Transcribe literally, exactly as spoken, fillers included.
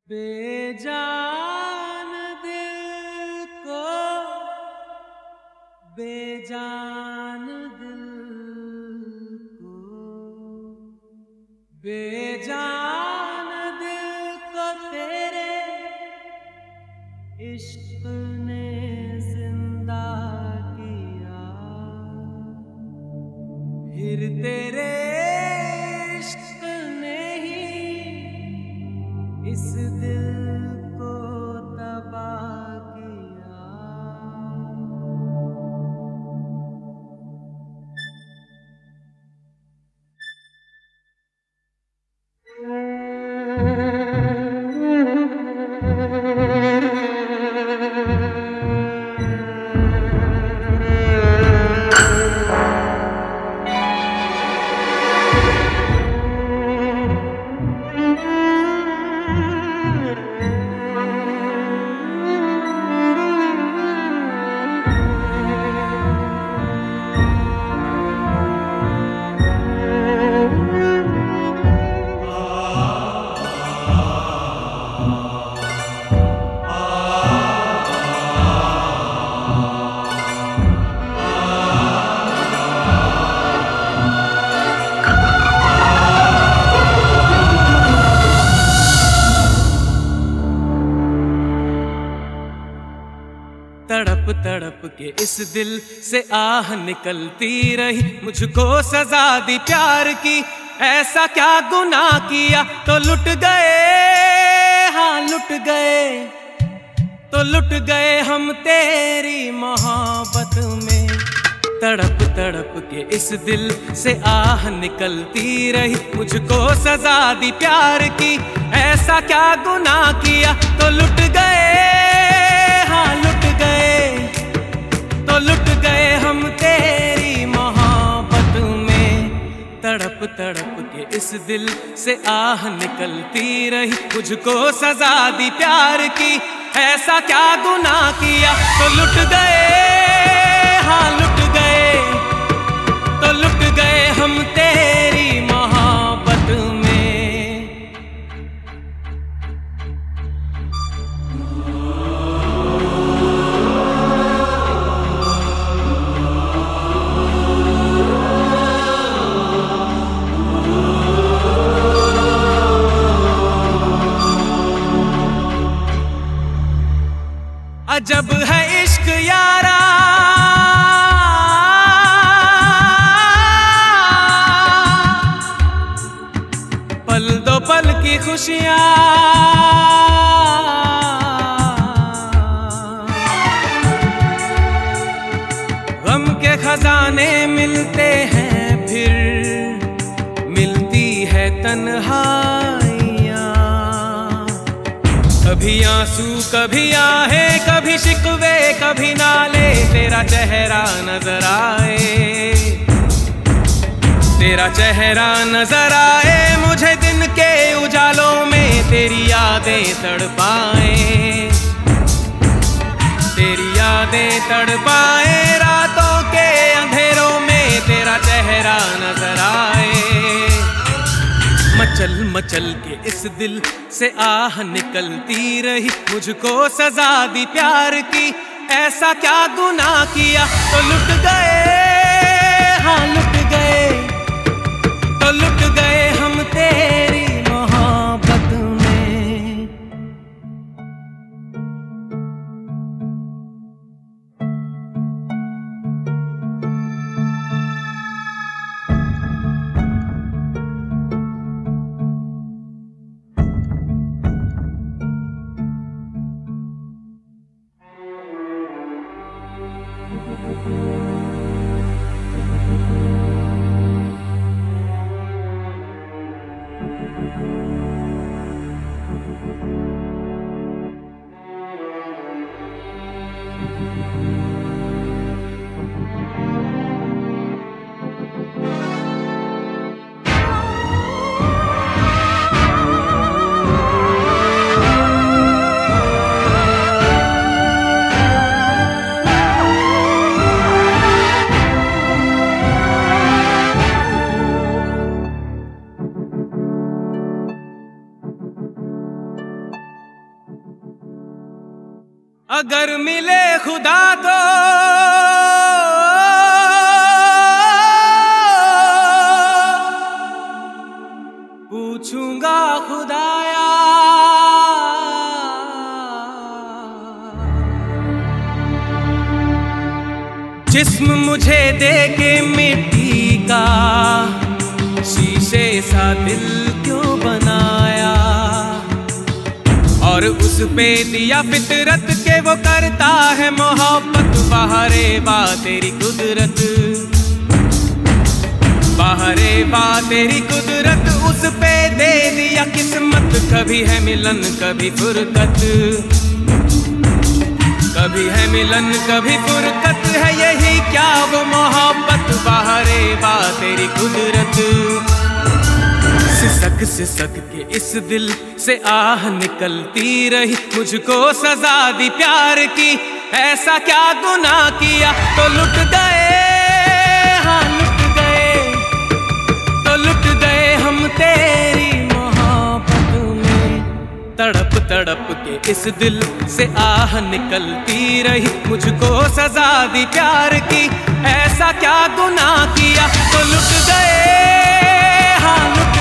बेजान दिल को बेजान दिल को बेजान दिल को तेरे इश्क ने जिंदा किया। फिर तेरे इश्क ने ही इस दिल को तबाह किया। तड़प तड़प के इस दिल से आह निकलती रही, मुझको सजा दी प्यार की। ऐसा क्या गुनाह किया तो लुट गए, हाँ लुट गए, तो लुट गए हम तेरी मोहब्बत में। तड़प तड़प के इस दिल से आह निकलती रही, मुझको सजा दी प्यार की। ऐसा क्या गुनाह किया तो लुट गए, हाँ लुट गए, तो लुट गए हम तेरी मोहब्बत में। तड़प तड़प के इस दिल से आह निकलती रही, मुझको सजा दी प्यार की। ऐसा क्या गुनाह किया तो लुट गए, हाँ लुट गए, तो लुट गए हम तेरी मोहब्बत में। अजब है इश्क यारा, पल दो पल की खुशियां, गम के खजाने मिलते हैं, फिर मिलती है तन्हाइयां। कभी आंसू कभी आहे, कभी शिकवे कभी नाले, तेरा चेहरा नजर आए, तेरा चेहरा नजर आए मुझे दिन के उजालों में। तेरी यादें तड़पाए, तेरी यादें तड़पाए रातों के अंधेरों में। तेरा चेहरा नजर आए, मचल मचल के इस दिल से आह निकलती रही, मुझको सजा दी प्यार की। ऐसा क्या गुनाह किया तो लुट गए, हाँ लुट गए, तो लुट गए हम तेरी मोहब्बत में। अगर मिले खुदा तो पूछूंगा खुदाया जिस्म मुझे दे के मिट्टी का शीशे सा दिल क्यों बनाया और उस पे दिया फितरत के वो करता है मोहब्बत। बाहरे वाह तेरी कुदरत, बाहरे वाह तेरी कुदरत, उस पे दे दिया किस्मत। कभी है मिलन कभी फुरकत, कभी है मिलन कभी फुरकत, है यही क्या वो मोहब्बत। बाहरे वाह तेरी कुदरत। सिसक सिसक के इस दिल से आह निकलती रही, मुझको सजा दी प्यार की। ऐसा क्या गुनाह किया तो लुट गए, हाँ लुट गए, तो लुट गए हम तेरी मोहब्बत में। तड़प तड़प के इस दिल से आह निकलती रही, मुझको सजा दी प्यार की। ऐसा क्या गुनाह किया तो लुट गए, हाँ लुट